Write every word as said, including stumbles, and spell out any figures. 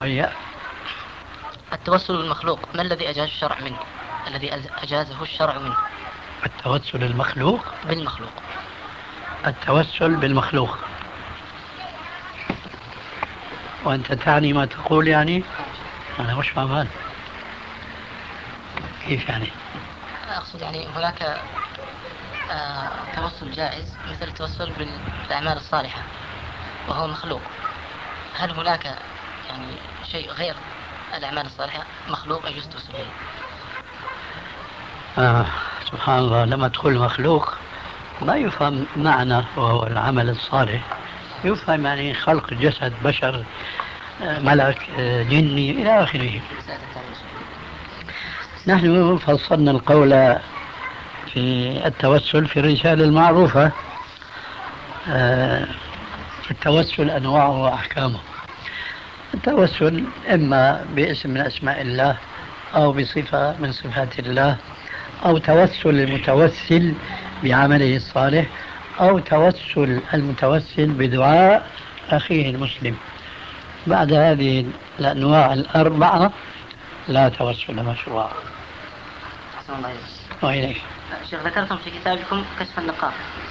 هي التوسل المخلوق ما الذي أجاز الشرع منه؟ الذي أز- أجازه الشرع منه التوسل المخلوق. بالمخلوق. التوسل بالمخلوق، وأنت تعني ما تقول يعني؟ أنا مش فاهمان. كيف يعني؟ أقصد يعني هناك آه، توسل جائز مثل التوسل بالأعمال الصالحة وهو مخلوق. هل هناك يعني شيء غير الأعمال الصالحة مخلوق يجوز التوسل به؟ آه سبحان الله، لما تقول مخلوق ما يفهم معنى وهو العمل الصالح، يفهم يعني خلق جسد بشر، آه، ملك، آه، جني إلى آخره. نحن فصلنا القول في التوسل في الرسالة المعروفة. آه، التوسل أنواعه وأحكامه. التوسل إما باسم من أسماء الله، أو بصفة من صفات الله، أو توسل المتوسل بعمله الصالح، أو توسل المتوسل بدعاء أخيه المسلم. بعد هذه الأنواع الأربعة لا توسل مشروع. أحسن الله إليك. وإليك. شيخ ذكرتم في كتابكم كشف النقاط،